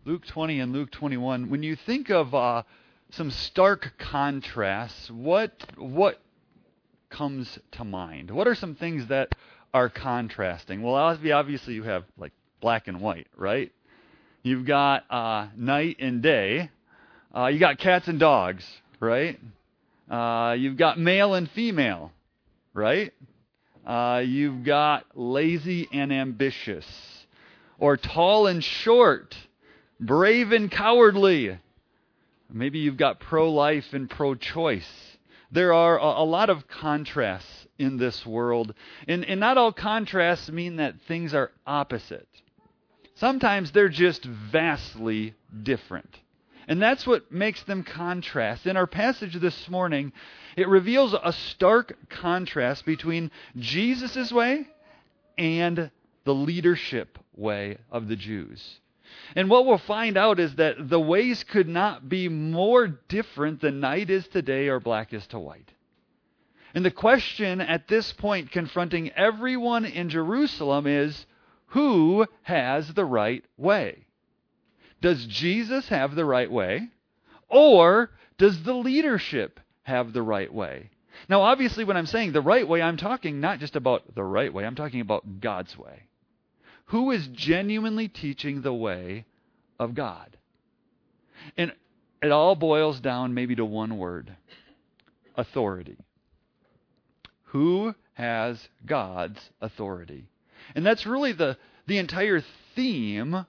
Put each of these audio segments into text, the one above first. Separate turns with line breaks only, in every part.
Luke 20 and Luke 21, when you think of some stark contrasts, what comes to mind? What are some things that are contrasting? Well, obviously you have like black and white, right? You've got night and day. You got cats and dogs, right? You've got male and female, right? You've got lazy and ambitious, or tall and short, brave and cowardly. Maybe you've got pro-life and pro-choice. There are a lot of contrasts in this world, and not all contrasts mean that things are opposite. Sometimes they're just vastly different. And that's what makes them contrast. In our passage this morning, it reveals a stark contrast between Jesus' way and the leadership way of the Jews. And what we'll find out is that the ways could not be more different than night is to day or black is to white. And the question at this point confronting everyone in Jerusalem is, who has the right way? Does Jesus have the right way? Or does the leadership have the right way? Now, obviously, when I'm saying the right way, I'm talking not just about the right way. I'm talking about God's way. Who is genuinely teaching the way of God? And it all boils down maybe to one word: authority. Who has God's authority? And that's really the entire theme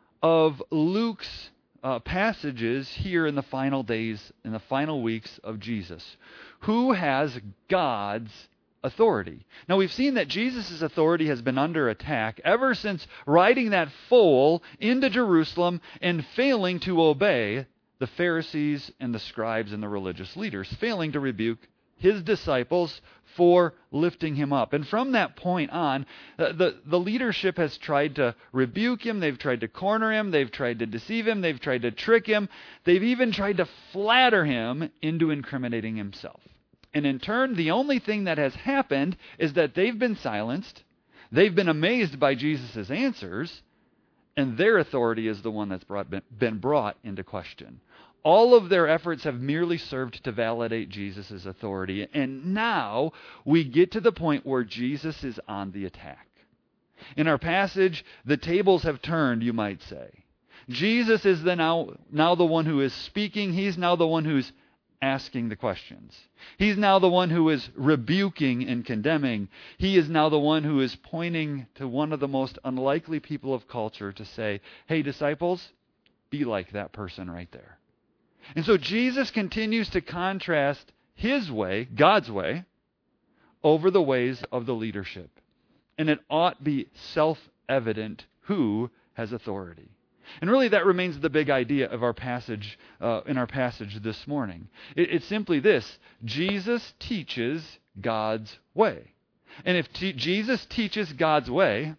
of Luke's passages here in the final days, in the final weeks of Jesus. Who has God's authority? Now, we've seen that Jesus' authority has been under attack ever since riding that foal into Jerusalem and failing to obey the Pharisees and the scribes and the religious leaders, failing to rebuke his disciples for lifting him up. And from that point on, the leadership has tried to rebuke him. They've tried to corner him. They've tried to deceive him. They've tried to trick him. They've even tried to flatter him into incriminating himself. And in turn, the only thing that has happened is that they've been silenced. They've been amazed by Jesus' answers. And their authority is the one that's been brought into question. All of their efforts have merely served to validate Jesus' authority. And now we get to the point where Jesus is on the attack. In our passage, the tables have turned, you might say. Jesus is now the one who is speaking. He's now the one who's asking the questions. He's now the one who is rebuking and condemning. He is now the one who is pointing to one of the most unlikely people of culture to say, hey, disciples, be like that person right there. And so Jesus continues to contrast his way, God's way, over the ways of the leadership. And it ought be self-evident who has authority. And really that remains the big idea of our passage, in our passage this morning. It's simply this: Jesus teaches God's way. And if Jesus teaches God's way,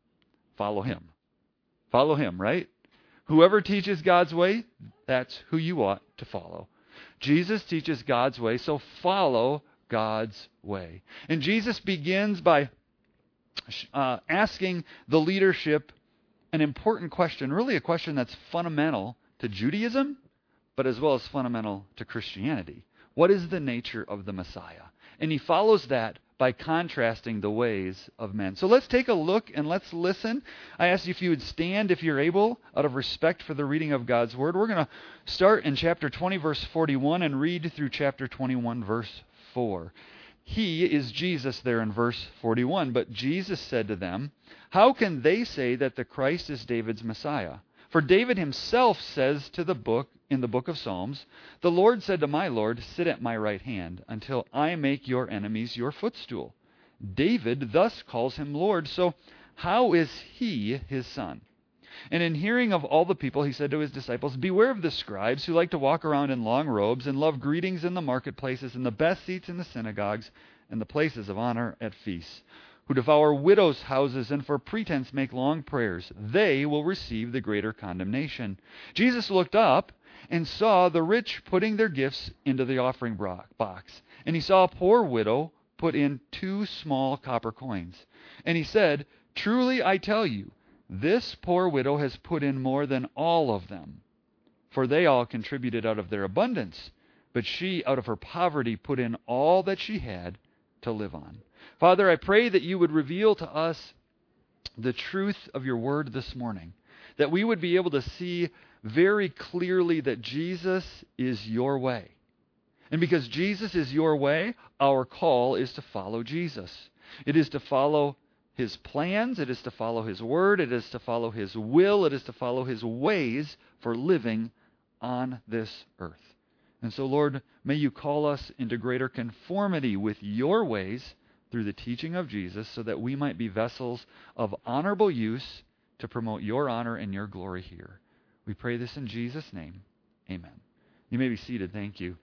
follow him. Follow him, right? Whoever teaches God's way, that's who you ought to follow. Jesus teaches God's way, so follow God's way. And Jesus begins by asking the leadership an important question, really a question that's fundamental to Judaism, but as well as fundamental to Christianity. What is the nature of the Messiah? And he follows that by contrasting the ways of men. So let's take a look and let's listen. I ask you if you would stand, if you're able, out of respect for the reading of God's Word. We're going to start in chapter 20, verse 41, and read through chapter 21, verse 4. He is Jesus there in verse 41. But Jesus said to them, how can they say that the Christ is David's Messiah? For David himself says in the book of Psalms, the Lord said to my Lord, sit at my right hand until I make your enemies your footstool. David thus calls him Lord, so how is he his son? And in hearing of all the people, he said to his disciples, beware of the scribes who like to walk around in long robes and love greetings in the marketplaces and the best seats in the synagogues and the places of honor at feasts, who devour widows' houses and for pretense make long prayers. They will receive the greater condemnation. Jesus looked up and saw the rich putting their gifts into the offering box. And he saw a poor widow put in 2 small copper coins. And he said, truly I tell you, This poor widow has put in more than all of them, for they all contributed out of their abundance, but she, out of her poverty, put in all that she had to live on. Father, I pray that you would reveal to us the truth of your word this morning, that we would be able to see very clearly that Jesus is your way. And because Jesus is your way, our call is to follow Jesus. It is to follow his plans, it is to follow his word, it is to follow his will, it is to follow his ways for living on this earth. And so, Lord, may you call us into greater conformity with your ways through the teaching of Jesus, so that we might be vessels of honorable use to promote your honor and your glory here. We pray this in Jesus' name. Amen. You may be seated. Thank you.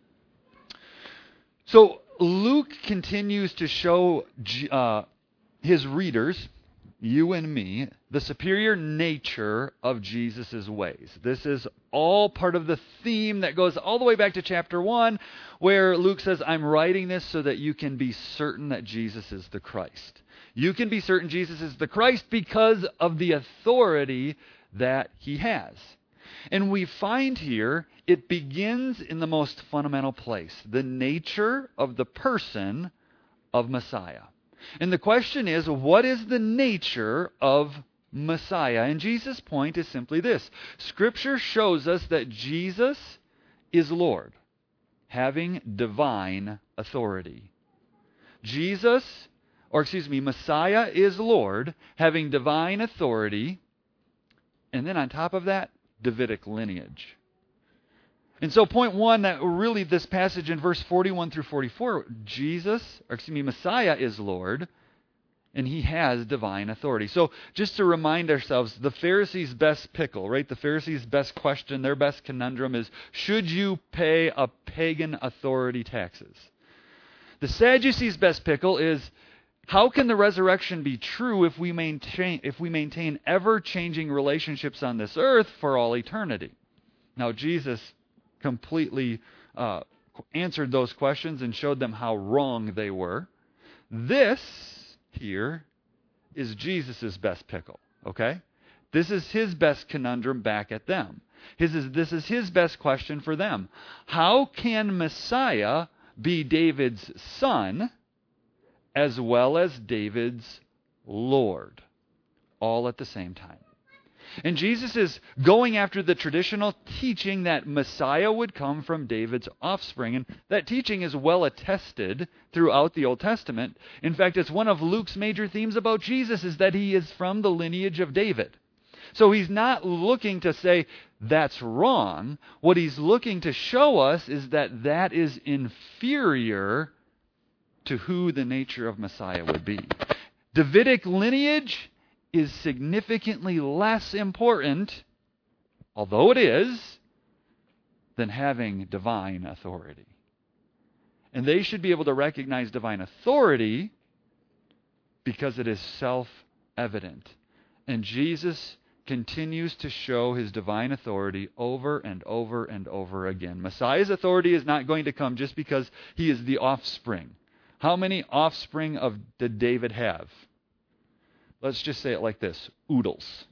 So Luke continues to show his readers, you and me, the superior nature of Jesus' ways. This is all part of the theme that goes all the way back to chapter 1, where Luke says, I'm writing this so that you can be certain that Jesus is the Christ. You can be certain Jesus is the Christ because of the authority that he has. And we find here, it begins in the most fundamental place, the nature of the person of Messiah. And the question is, what is the nature of Messiah? And Jesus' point is simply this. Scripture shows us that Jesus is Lord, having divine authority. Messiah is Lord, having divine authority, and then on top of that, Davidic lineage. And so point one, that really this passage in verse 41 through 44, Messiah is Lord, and he has divine authority. So just to remind ourselves, the Pharisees' best pickle, right? The Pharisees' best question, their best conundrum is, should you pay a pagan authority taxes? The Sadducees' best pickle is, how can the resurrection be true if we maintain ever-changing relationships on this earth for all eternity? Now, Jesus completely answered those questions and showed them how wrong they were. This here is Jesus' best pickle, okay? This is his best conundrum back at them. This is his best question for them. How can Messiah be David's son as well as David's Lord, all at the same time? And Jesus is going after the traditional teaching that Messiah would come from David's offspring. And that teaching is well attested throughout the Old Testament. In fact, it's one of Luke's major themes about Jesus, is that he is from the lineage of David. So he's not looking to say that's wrong. What he's looking to show us is that that is inferior to who the nature of Messiah would be. Davidic lineage is significantly less important, although it is, than having divine authority. And they should be able to recognize divine authority because it is self-evident. And Jesus continues to show his divine authority over and over and over again. Messiah's authority is not going to come just because he is the offspring. How many offspring did David have? Let's just say it like this. Oodles.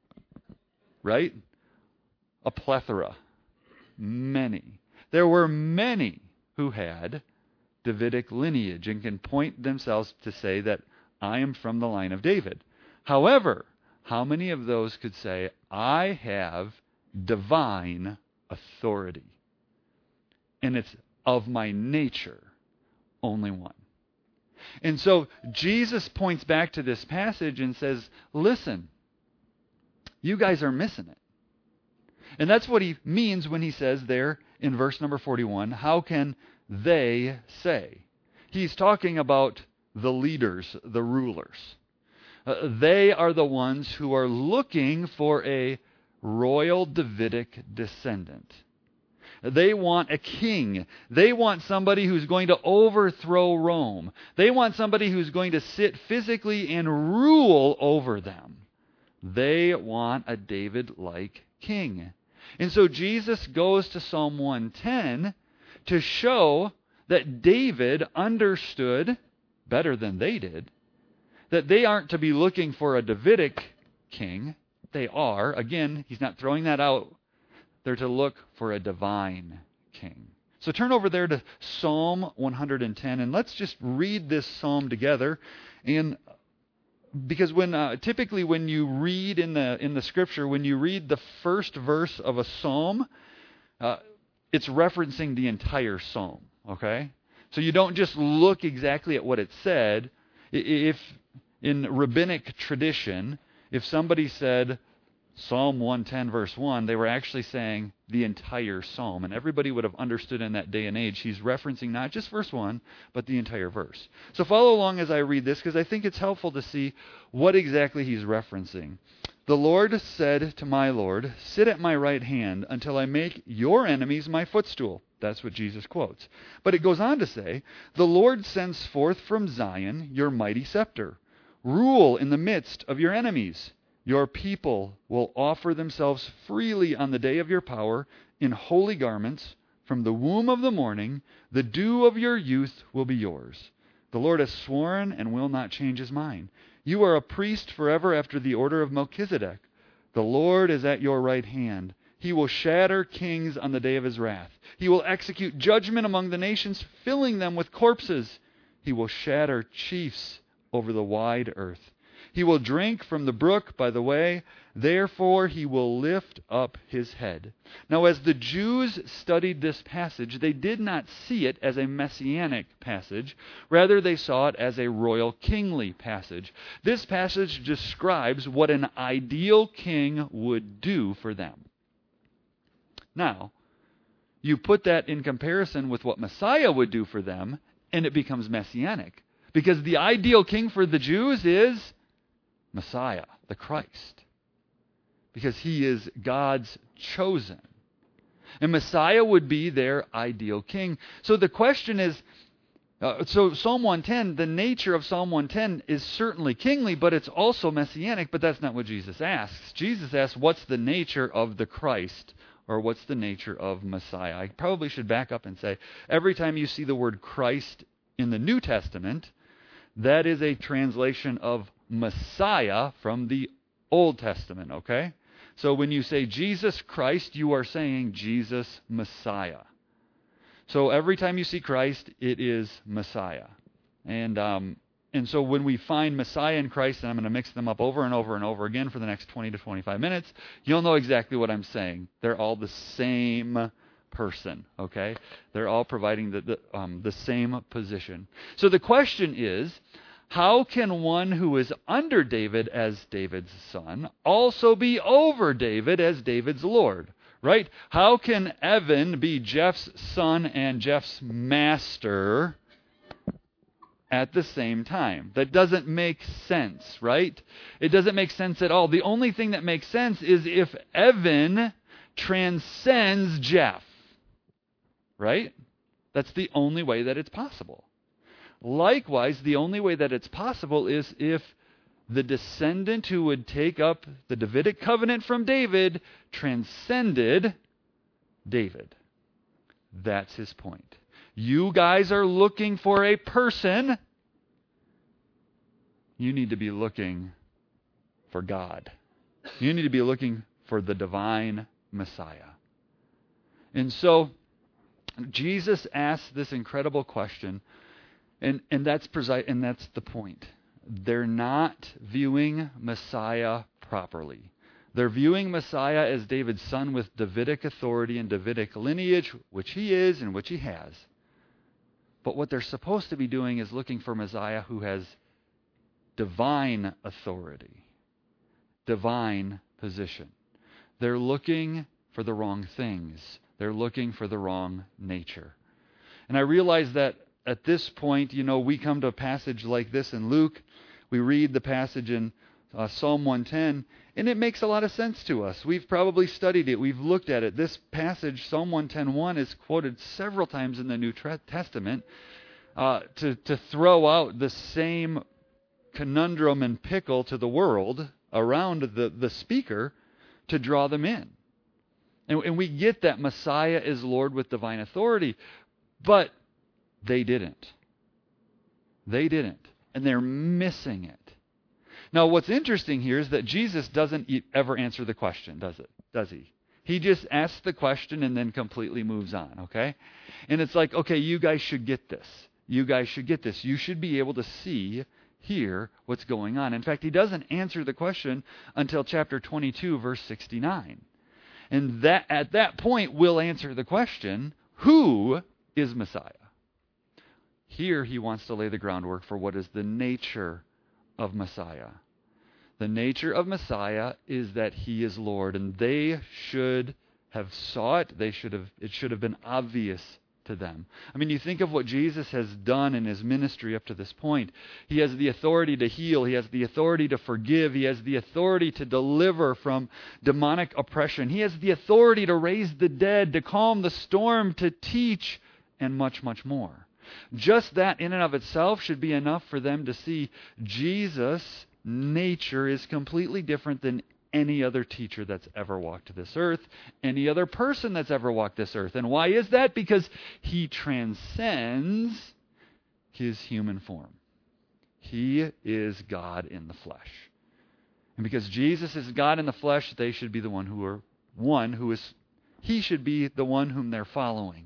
Right? A plethora. Many. There were many who had Davidic lineage and can point themselves to say that I am from the line of David. However, how many of those could say, I have divine authority? And it's of my nature, only one. And so Jesus points back to this passage and says, listen, you guys are missing it. And that's what he means when he says there in verse number 41, how can they say? He's talking about the leaders, the rulers. They are the ones who are looking for a royal Davidic descendant. They want a king. They want somebody who's going to overthrow Rome. They want somebody who's going to sit physically and rule over them. They want a David-like king. And so Jesus goes to Psalm 110 to show that David understood better than they did that they aren't to be looking for a Davidic king. They are. Again, he's not throwing that out. They're to look for a divine king. So turn over there to Psalm 110, and let's just read this psalm together. And because typically when you read in the scripture, when you read the first verse of a psalm, it's referencing the entire psalm. Okay, so you don't just look exactly at what it said. If in rabbinic tradition, if somebody said Psalm 110 verse 1, they were actually saying the entire psalm. And everybody would have understood in that day and age, he's referencing not just verse 1, but the entire verse. So follow along as I read this, because I think it's helpful to see what exactly he's referencing. The Lord said to my Lord, sit at my right hand until I make your enemies my footstool. That's what Jesus quotes. But it goes on to say, the Lord sends forth from Zion your mighty scepter. Rule in the midst of your enemies. Your people will offer themselves freely on the day of your power in holy garments. From the womb of the morning, the dew of your youth will be yours. The Lord has sworn and will not change his mind. You are a priest forever after the order of Melchizedek. The Lord is at your right hand. He will shatter kings on the day of his wrath. He will execute judgment among the nations, filling them with corpses. He will shatter chiefs over the wide earth. He will drink from the brook by the way, therefore he will lift up his head. Now, as the Jews studied this passage, they did not see it as a messianic passage. Rather, they saw it as a royal kingly passage. This passage describes what an ideal king would do for them. Now, you put that in comparison with what Messiah would do for them, and it becomes messianic. Because the ideal king for the Jews is Messiah, the Christ, because he is God's chosen. And Messiah would be their ideal king. So the question is, so Psalm 110, the nature of Psalm 110 is certainly kingly, but it's also messianic, but that's not what Jesus asks. Jesus asks, what's the nature of the Christ, or what's the nature of Messiah? I probably should back up and say, every time you see the word Christ in the New Testament, that is a translation of Messiah from the Old Testament, okay? So when you say Jesus Christ, you are saying Jesus Messiah. So every time you see Christ, it is Messiah. And so when we find Messiah and Christ, and I'm going to mix them up over and over and over again for the next 20 to 25 minutes, you'll know exactly what I'm saying. They're all the same person, okay? They're all providing the same position. So the question is, how can one who is under David as David's son also be over David as David's Lord? Right? How can Evan be Jeff's son and Jeff's master at the same time? That doesn't make sense, right? It doesn't make sense at all. The only thing that makes sense is if Evan transcends Jeff, right? That's the only way that it's possible. Likewise, the only way that it's possible is if the descendant who would take up the Davidic covenant from David transcended David. That's his point. You guys are looking for a person. You need to be looking for God. You need to be looking for the divine Messiah. And so, Jesus asks this incredible question. And that's the point. They're not viewing Messiah properly. They're viewing Messiah as David's son with Davidic authority and Davidic lineage, which he is and which he has. But what they're supposed to be doing is looking for Messiah who has divine authority, divine position. They're looking for the wrong things. They're looking for the wrong nature. And I realize that at this point, we come to a passage like this in Luke. We read the passage in Psalm 110, and it makes a lot of sense to us. We've probably studied it. We've looked at it. This passage, Psalm 110:1, is quoted several times in the New Testament to throw out the same conundrum and pickle to the world around the speaker to draw them in. And we get that Messiah is Lord with divine authority, but they didn't. They didn't. And they're missing it. Now, what's interesting here is that Jesus doesn't ever answer the question, does he? He just asks the question and then completely moves on, okay? And it's like, okay, you guys should get this. You guys should get this. You should be able to see, hear what's going on. In fact, he doesn't answer the question until chapter 22, verse 69. And that at that point, we'll answer the question, who is Messiah? Here he wants to lay the groundwork for what is the nature of Messiah. The nature of Messiah is that he is Lord, and they should have saw it. It should have been obvious to them. I mean, you think of what Jesus has done in his ministry up to this point. He has the authority to heal. He has the authority to forgive. He has the authority to deliver from demonic oppression. He has the authority to raise the dead, to calm the storm, to teach, and much, much more. Just that in and of itself should be enough for them to see Jesus' nature is completely different than any other teacher that's ever walked this earth, any other person that's ever walked this earth. And why is that? Because he transcends his human form. He is God in the flesh. And because Jesus is God in the flesh, they should be the he should be the one whom they're following.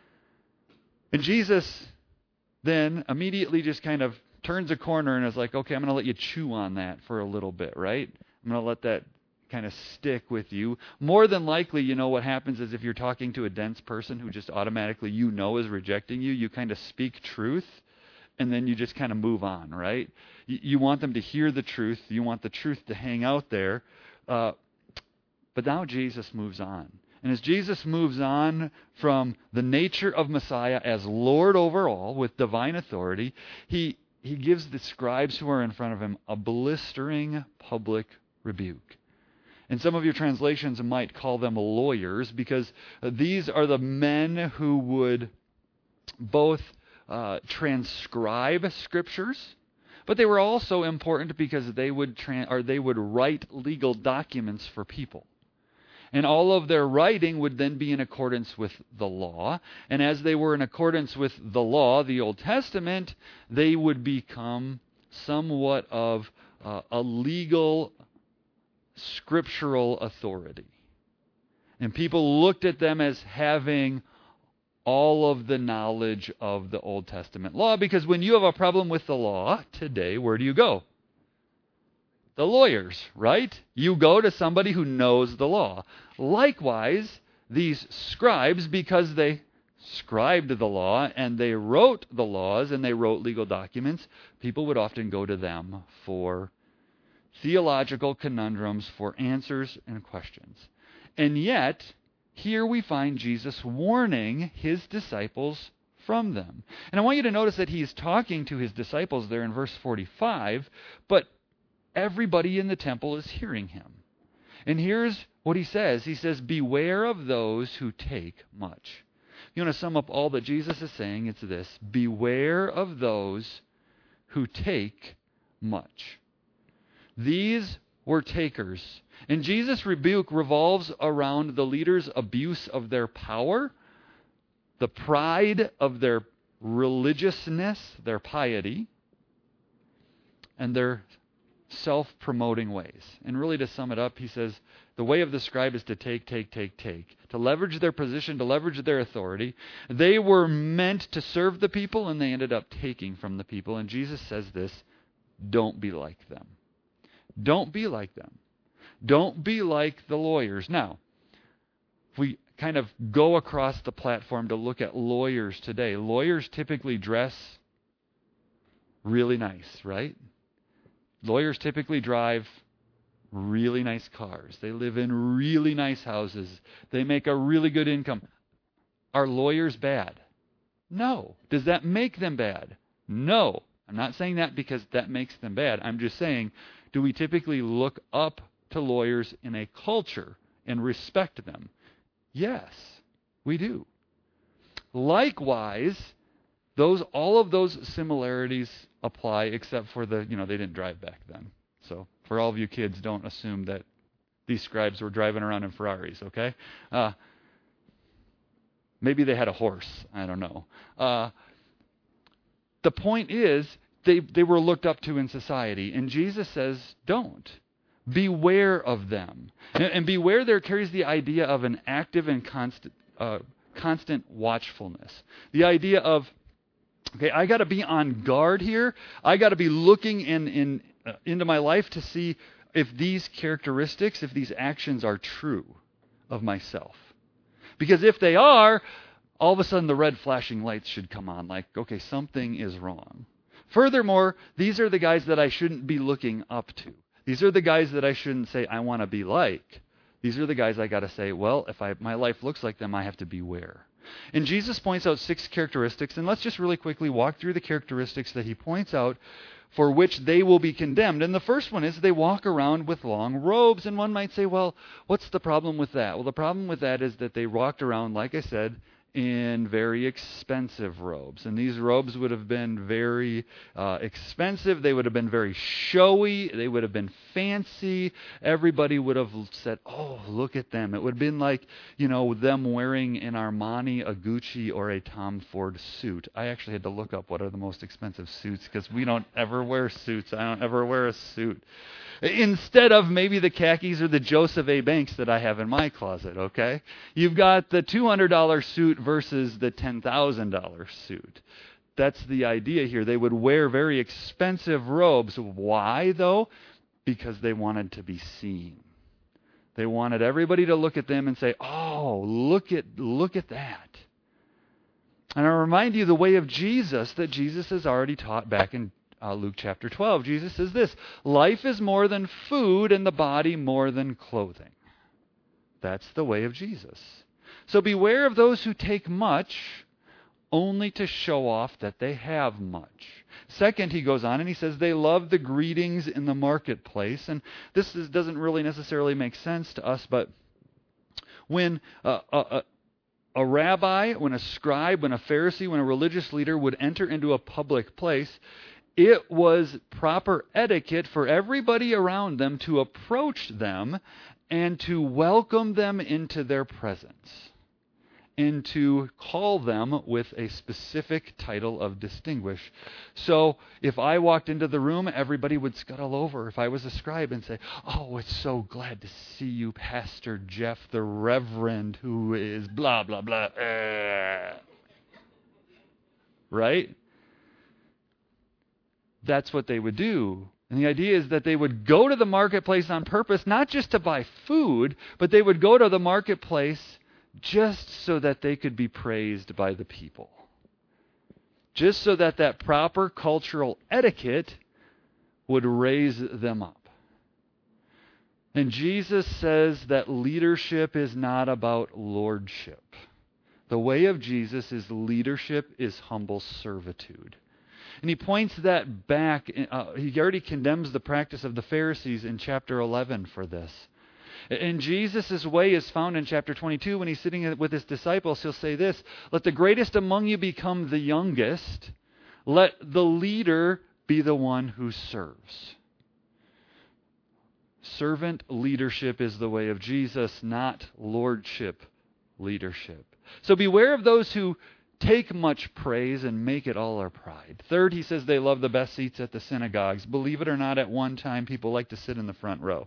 And Jesus then immediately just kind of turns a corner and is like, okay, I'm going to let you chew on that for a little bit, right? I'm going to let that kind of stick with you. More than likely, what happens is if you're talking to a dense person who just automatically is rejecting you, you kind of speak truth, and then you just kind of move on, right? You want them to hear the truth. You want the truth to hang out there. But now Jesus moves on. And as Jesus moves on from the nature of Messiah as Lord over all with divine authority, he gives the scribes who are in front of him a blistering public rebuke. And some of your translations might call them lawyers, because these are the men who would both transcribe scriptures, but they were also important because they would write legal documents for people. And all of their writing would then be in accordance with the law. And as they were in accordance with the law, the Old Testament, they would become somewhat of a legal, scriptural authority. And people looked at them as having all of the knowledge of the Old Testament law, because when you have a problem with the law today, where do you go? The lawyers, right? You go to somebody who knows the law. Likewise, these scribes, because they scribed the law and they wrote the laws and they wrote legal documents, people would often go to them for theological conundrums, for answers and questions. And yet, here we find Jesus warning his disciples from them. And I want you to notice that he's talking to his disciples there in verse 45, but everybody in the temple is hearing him. And here's what he says. He says, beware of those who take much. You want to sum up all that Jesus is saying, it's this: beware of those who take much. These were takers. And Jesus' rebuke revolves around the leaders' abuse of their power, the pride of their religiousness, their piety, and their self-promoting ways. And really, to sum it up, he says, the way of the scribe is to take, to leverage their position, to leverage their authority. They were meant to serve the people, and they ended up taking from the people. And Jesus says this: don't be like them. Don't be like them. Don't be like the lawyers. Now, if we kind of go across the platform to look at lawyers today, lawyers typically dress really nice, right? Lawyers typically drive really nice cars. They live in really nice houses. They make a really good income. Are lawyers bad? No. Does that make them bad? No. I'm not saying that because that makes them bad. I'm just saying, do we typically look up to lawyers in a culture and respect them? Yes, we do. Likewise, all of those similarities apply, except for they didn't drive back then. So for all of you kids, don't assume that these scribes were driving around in Ferraris, okay? Maybe they had a horse. I don't know. The point is, they were looked up to in society. And Jesus says, don't. Beware of them. And beware there carries the idea of an active and constant watchfulness. The idea of, okay, I got to be on guard here. I got to be looking into my life to see if these characteristics, if these actions are true of myself. Because if they are, all of a sudden the red flashing lights should come on, like, okay, something is wrong. Furthermore, these are the guys that I shouldn't be looking up to. These are the guys that I shouldn't say I want to be like. These are the guys I got to say, well, if my life looks like them, I have to beware. And Jesus points out 6 characteristics, and let's just really quickly walk through the characteristics that he points out for which they will be condemned. And the first one is they walk around with long robes, and one might say, well, what's the problem with that? Well, the problem with that is that they walked around, like I said, in very expensive robes. And these robes would have been very expensive. They would have been very showy. They would have been fancy. Everybody would have said, oh, look at them. It would have been like, them wearing an Armani, a Gucci, or a Tom Ford suit. I actually had to look up what are the most expensive suits because we don't ever wear suits. I don't ever wear a suit. Instead of maybe the khakis or the Joseph A. Banks that I have in my closet, okay? You've got the $200 suit versus the $10,000 suit. That's the idea here. They would wear very expensive robes. Why, though? Because they wanted to be seen. They wanted everybody to look at them and say, oh, look at that. And I remind you the way of Jesus that Jesus has already taught back in Luke chapter 12. Jesus says this, life is more than food and the body more than clothing. That's the way of Jesus. So beware of those who take much only to show off that they have much. Second, he goes on and he says they love the greetings in the marketplace. And this doesn't really necessarily make sense to us, but when a rabbi, when a scribe, when a Pharisee, when a religious leader would enter into a public place, it was proper etiquette for everybody around them to approach them and to welcome them into their presence and to call them with a specific title of distinguish. So if I walked into the room, everybody would scuttle over if I was a scribe and say, oh, it's so glad to see you, Pastor Jeff, the Reverend, who is blah, blah, blah. Right? That's what they would do. And the idea is that they would go to the marketplace on purpose, not just to buy food, but they would go to the marketplace just so that they could be praised by the people. Just so that that proper cultural etiquette would raise them up. And Jesus says that leadership is not about lordship. The way of Jesus is leadership is humble servitude. And he points that back. He already condemns the practice of the Pharisees in chapter 11 for this. And Jesus' way is found in chapter 22 when he's sitting with his disciples. He'll say this, let the greatest among you become the youngest. Let the leader be the one who serves. Servant leadership is the way of Jesus, not lordship leadership. So beware of those who take much praise and make it all our pride. Third, he says they love the best seats at the synagogues. Believe it or not, at one time, people like to sit in the front row.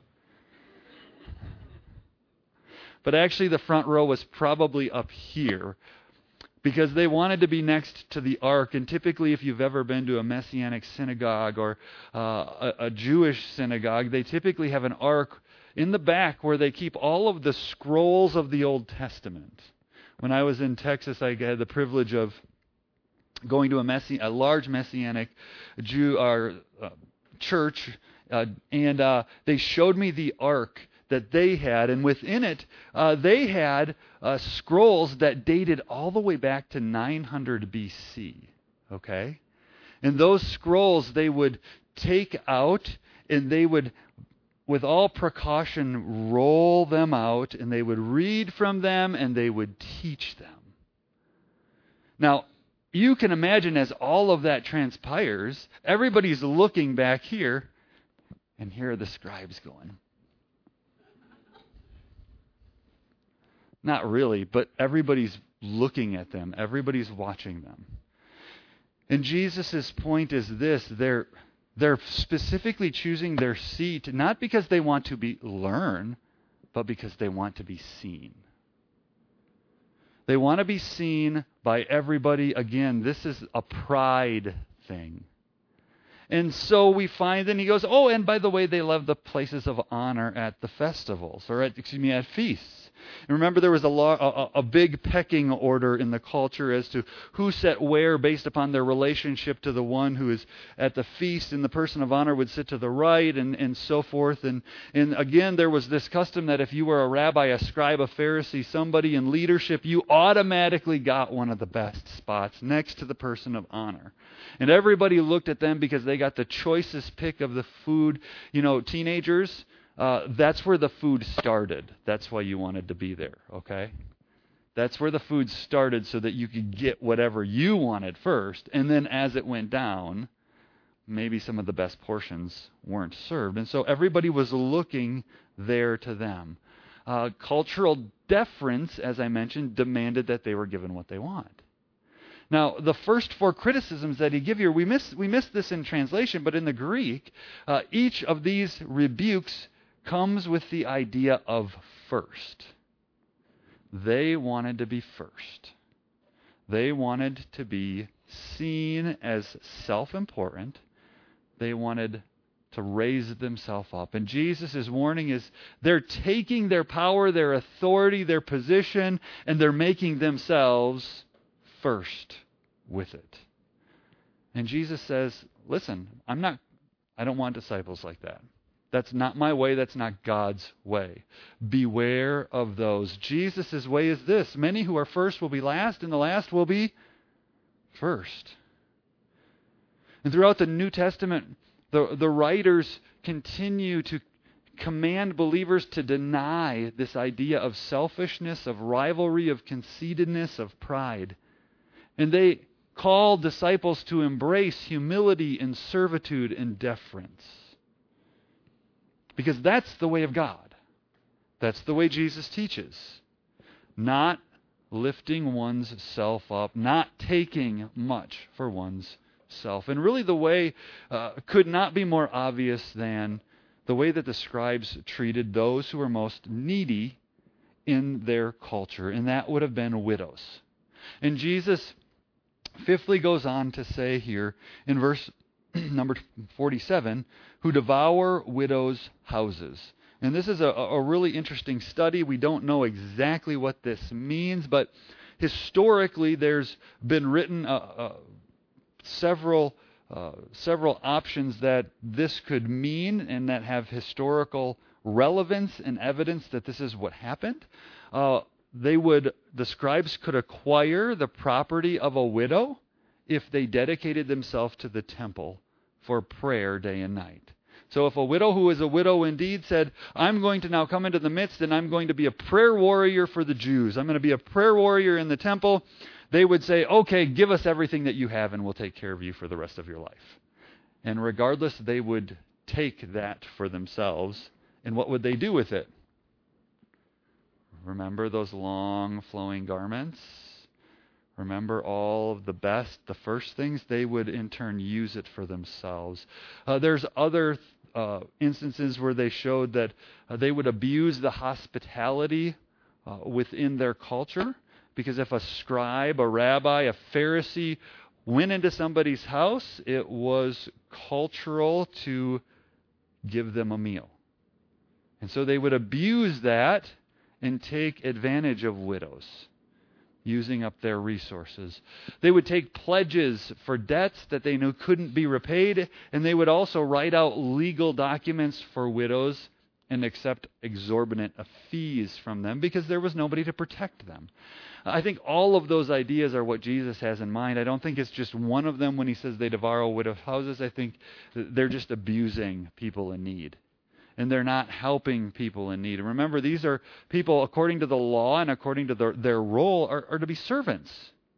But actually, the front row was probably up here because they wanted to be next to the ark. And typically, if you've ever been to a Messianic synagogue or a Jewish synagogue, they typically have an ark in the back where they keep all of the scrolls of the Old Testament. When I was in Texas, I had the privilege of going to a large Messianic Jew church, and they showed me the ark that they had, and within it, they had scrolls that dated all the way back to 900 BC. Okay, and those scrolls they would take out, and they would, with all precaution, roll them out, and they would read from them, and they would teach them. Now, you can imagine as all of that transpires, everybody's looking back here, and here are the scribes going. Not really, but everybody's looking at them. Everybody's watching them. And Jesus' point is this: they're specifically choosing their seat not because they want to learn, but because they want to be seen. They want to be seen by everybody. Again, this is a pride thing. And so we find, and he goes, oh, and by the way, they love the places of honor at the festivals, or at feasts. And remember, there was a big pecking order in the culture as to who sat where based upon their relationship to the one who is at the feast, and the person of honor would sit to the right, and so forth. And again, there was this custom that if you were a rabbi, a scribe, a Pharisee, somebody in leadership, you automatically got one of the best spots next to the person of honor. And everybody looked at them because they got the choicest pick of the food. Teenagers, that's where the food started. That's why you wanted to be there, okay? That's where the food started so that you could get whatever you wanted first. And then as it went down, maybe some of the best portions weren't served. And so everybody was looking there to them. Cultural deference, as I mentioned, demanded that they were given what they want. Now, the first four criticisms that he gives here, we miss this in translation, but in the Greek, each of these rebukes comes with the idea of first. They wanted to be first. They wanted to be seen as self-important. They wanted to raise themselves up. And Jesus' warning is they're taking their power, their authority, their position, and they're making themselves first with it. And Jesus says, listen, I don't want disciples like that. That's not my way. That's not God's way. Beware of those. Jesus' way is this: many who are first will be last, and the last will be first. And throughout the New Testament, the writers continue to command believers to deny this idea of selfishness, of rivalry, of conceitedness, of pride. And they call disciples to embrace humility and servitude and deference. Because that's the way of God. That's the way Jesus teaches. Not lifting one's self up, not taking much for one's self. And really the way could not be more obvious than the way that the scribes treated those who were most needy in their culture, and that would have been widows. And Jesus fifthly goes on to say here in verse number 47, who devour widows' houses. And this is a really interesting study. We don't know exactly what this means, but historically there's been written several options that this could mean and that have historical relevance and evidence that this is what happened. The scribes could acquire the property of a widow if they dedicated themselves to the temple for prayer day and night. So if a widow who is a widow indeed said, I'm going to now come into the midst and I'm going to be a prayer warrior for the Jews. I'm going to be a prayer warrior in the temple. They would say, okay, give us everything that you have and we'll take care of you for the rest of your life. And regardless, they would take that for themselves. And what would they do with it? Remember those long flowing garments? Remember all of the best, the first things? They would in turn use it for themselves. There's other instances where they showed that they would abuse the hospitality within their culture. Because if a scribe, a rabbi, a Pharisee went into somebody's house, it was cultural to give them a meal. And so they would abuse that and take advantage of widows, using up their resources. They would take pledges for debts that they knew couldn't be repaid, and they would also write out legal documents for widows and accept exorbitant fees from them because there was nobody to protect them. I think all of those ideas are what Jesus has in mind. I don't think it's just one of them when he says they devour widows' houses. I think they're just abusing people in need. And they're not helping people in need. And remember, these are people, according to the law and according to their role, are to be servants.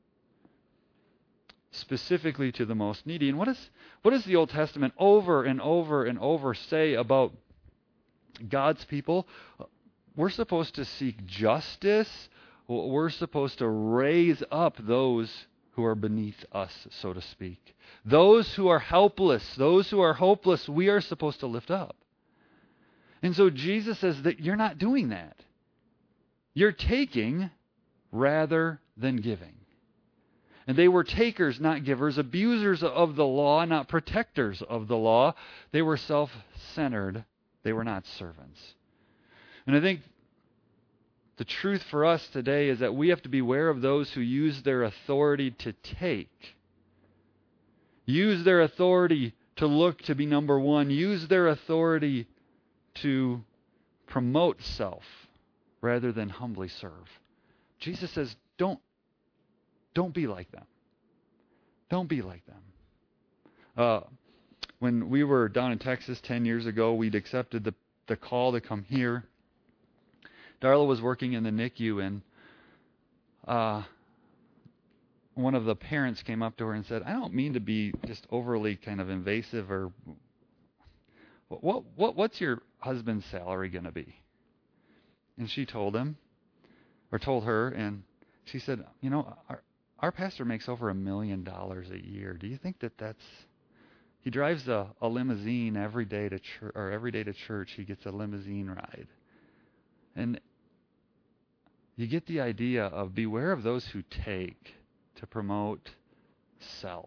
Specifically to the most needy. And what does the Old Testament over and over and over say about God's people? We're supposed to seek justice. We're supposed to raise up those who are beneath us, so to speak. Those who are helpless, those who are hopeless, we are supposed to lift up. And so Jesus says that you're not doing that. You're taking rather than giving. And they were takers, not givers, abusers of the law, not protectors of the law. They were self-centered. They were not servants. And I think the truth for us today is that we have to beware of those who use their authority to take. Use their authority to look to be number one. Use their authority to promote self rather than humbly serve. Jesus says, don't be like them. Don't be like them. When we were down in Texas 10 years ago, we'd accepted the call to come here. Darla was working in the NICU, and one of the parents came up to her and said, I don't mean to be just overly kind of invasive, or what's your husband's salary going to be? And she told him, or told her, and she said, our pastor makes over $1 million a year. Do you think that's... He drives a limousine every day to church, or every day to church he gets a limousine ride. And you get the idea of beware of those who take to promote self.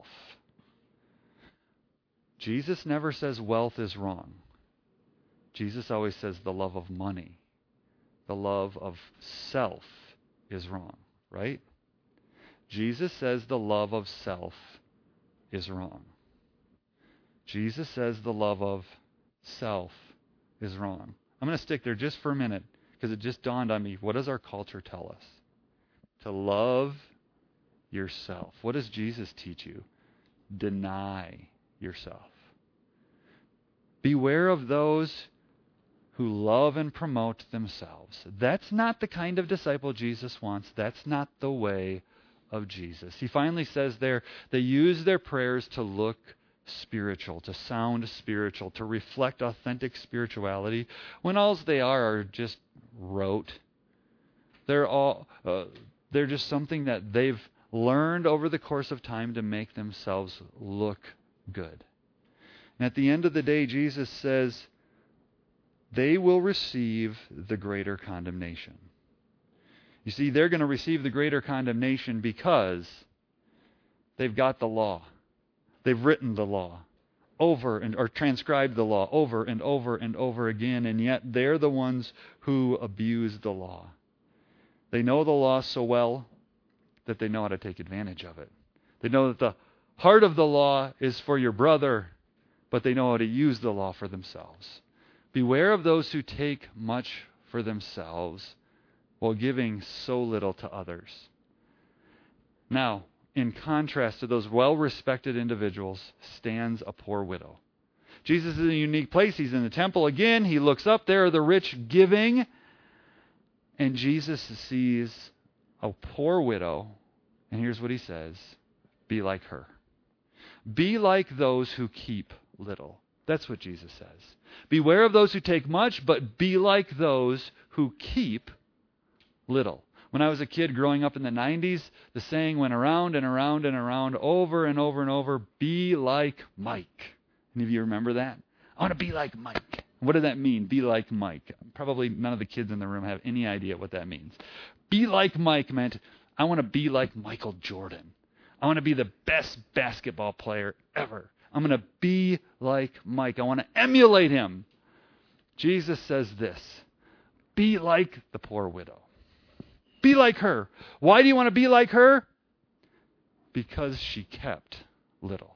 Jesus never says wealth is wrong. Jesus always says the love of money, the love of self is wrong, right? Jesus says the love of self is wrong. Jesus says the love of self is wrong. I'm going to stick there just for a minute because it just dawned on me. What does our culture tell us? To love yourself. What does Jesus teach you? Deny yourself. Beware of those who love and promote themselves. That's not the kind of disciple Jesus wants. That's not the way of Jesus. He finally says there, they use their prayers to look spiritual, to sound spiritual, to reflect authentic spirituality, when all they are just rote. They're just something that they've learned over the course of time to make themselves look good. And at the end of the day, Jesus says they will receive the greater condemnation. You see, they're going to receive the greater condemnation because they've got the law. They've written the law or transcribed the law over and over and over again, and yet they're the ones who abuse the law. They know the law so well that they know how to take advantage of it. They know that the heart of the law is for your brother, but they know how to use the law for themselves. Beware of those who take much for themselves while giving so little to others. Now, in contrast to those well-respected individuals stands a poor widow. Jesus is in a unique place. He's in the temple again. He looks up. There are the rich giving. And Jesus sees a poor widow. And here's what he says. Be like her. Be like those who keep little. That's what Jesus says. Beware of those who take much, but be like those who keep little. When I was a kid growing up in the 90s, the saying went around and around and around over and over and over, be like Mike. Any of you remember that? I want to be like Mike. What did that mean, be like Mike? Probably none of the kids in the room have any idea what that means. Be like Mike meant, I want to be like Michael Jordan. I want to be the best basketball player ever. I'm going to be like Mike. I want to emulate him. Jesus says this, be like the poor widow. Be like her. Why do you want to be like her? Because she kept little.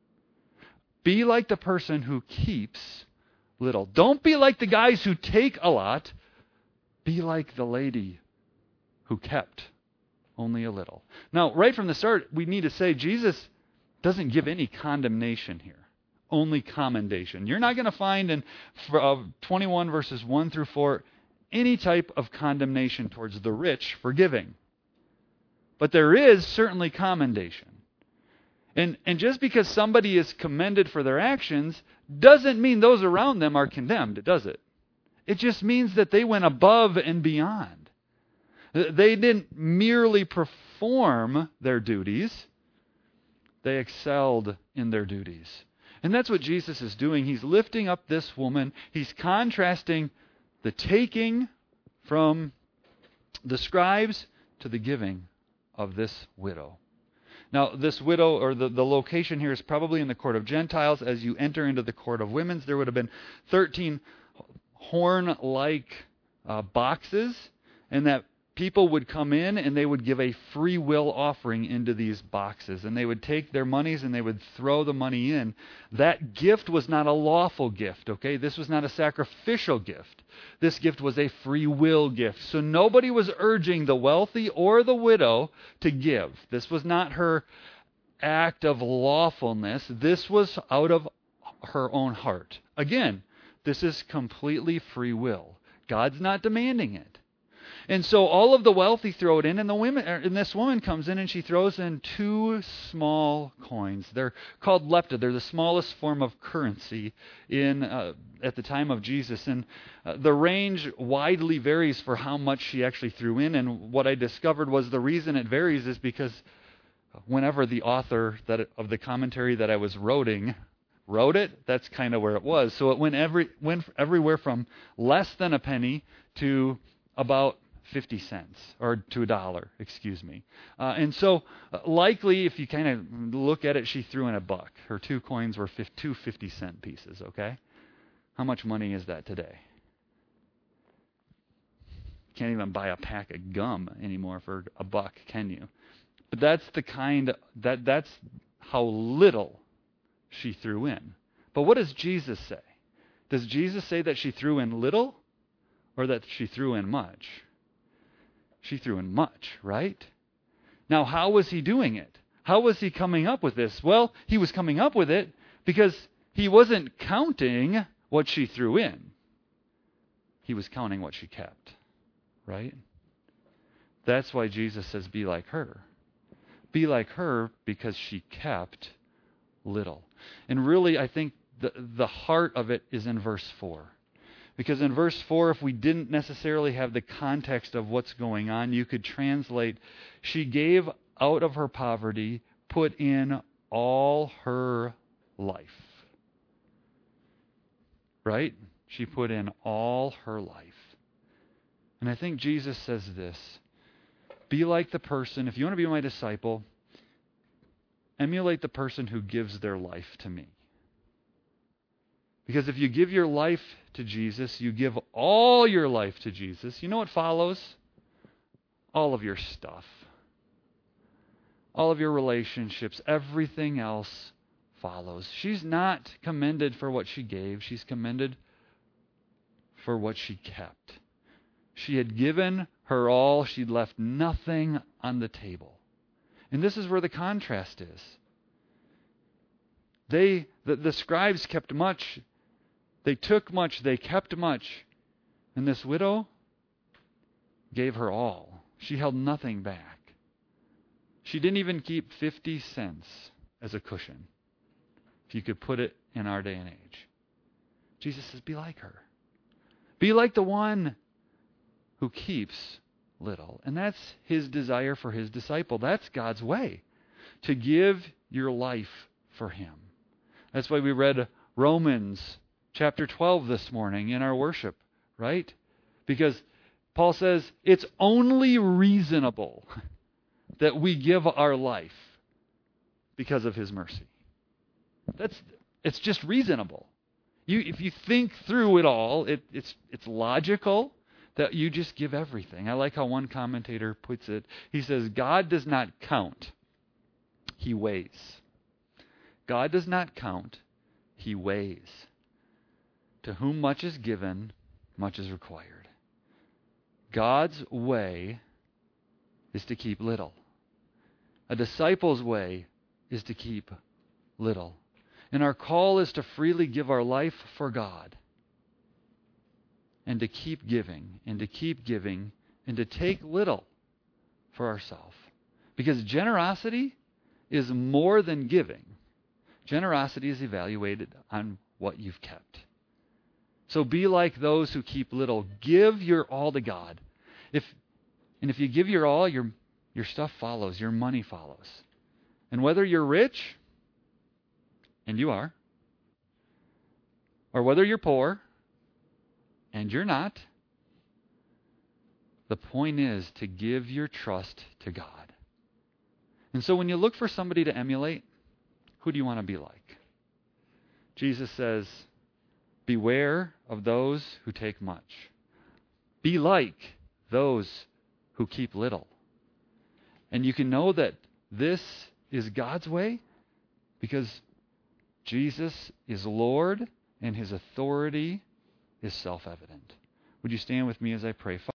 Be like the person who keeps little. Don't be like the guys who take a lot. Be like the lady who kept only a little. Now, right from the start, we need to say Jesus doesn't give any condemnation here. Only commendation. You're not going to find in 21 verses 1 through 4 any type of condemnation towards the rich for giving. But there is certainly commendation. And just because somebody is commended for their actions doesn't mean those around them are condemned, does it? It just means that they went above and beyond. They didn't merely perform their duties, They excelled in their duties. And that's what Jesus is doing. He's lifting up this woman. He's contrasting the taking from the scribes to the giving of this widow. Now, this widow, or the location here is probably in the court of Gentiles. As you enter into the court of women's, there would have been 13 horn-like boxes, and that people would come in and they would give a free will offering into these boxes, and they would take their monies and they would throw the money in. That gift was not a lawful gift, okay? This was not a sacrificial gift. This gift was a free will gift. So nobody was urging the wealthy or the widow to give. This was not her act of lawfulness. This was out of her own heart. Again, this is completely free will. God's not demanding it. And so all of the wealthy throw it in, and this woman comes in and she throws in 2 small coins. They're called lepta. They're the smallest form of currency at the time of Jesus. And the range widely varies for how much she actually threw in. And what I discovered was the reason it varies is because whenever the author of the commentary that I was wrote it, that's kind of where it was. So it went everywhere from less than a penny to about 50 cents, or to $1, excuse me. And so likely, if you kind of look at it, she threw in $1. Her 2 coins were 2 50-cent pieces, okay? How much money is that today? Can't even buy a pack of gum anymore for $1, can you? But that's that's how little she threw in. But what does Jesus say? Does Jesus say that she threw in little or that she threw in much? She threw in much, right? Now, how was he doing it? How was he coming up with this? Well, he was coming up with it because he wasn't counting what she threw in. He was counting what she kept, right? That's why Jesus says, be like her. Be like her because she kept little. And really, I think the heart of it is in verse 4. Because in verse 4, if we didn't necessarily have the context of what's going on, you could translate, she gave out of her poverty, put in all her life. Right? She put in all her life. And I think Jesus says this, be like the person, if you want to be my disciple, emulate the person who gives their life to me. Because if you give your life to Jesus, you give all your life to Jesus, you know what follows? All of your stuff. All of your relationships, everything else follows. She's not commended for what she gave. She's commended for what she kept. She had given her all. She'd left nothing on the table. And this is where the contrast is. The scribes kept much. They took much, they kept much. And this widow gave her all. She held nothing back. She didn't even keep 50 cents as a cushion, if you could put it in our day and age. Jesus says, be like her. Be like the one who keeps little. And that's his desire for his disciple. That's God's way, to give your life for him. That's why we read Romans chapter 12 this morning in our worship, right? Because Paul says it's only reasonable that we give our life because of his mercy. It's just reasonable. If you think through it all, it's logical that you just give everything. I like how one commentator puts it. He says, God does not count, he weighs. God does not count, he weighs. To whom much is given, much is required. God's way is to keep little. A disciple's way is to keep little. And our call is to freely give our life for God. And to keep giving, and to keep giving, and to take little for ourselves. Because generosity is more than giving. Generosity is evaluated on what you've kept. So be like those who keep little. Give your all to God. If you give your all, your stuff follows, your money follows. And whether you're rich, and you are, or whether you're poor, and you're not, the point is to give your trust to God. And so when you look for somebody to emulate, who do you want to be like? Jesus says, beware of those who take much. Be like those who keep little. And you can know that this is God's way because Jesus is Lord and his authority is self-evident. Would you stand with me as I pray?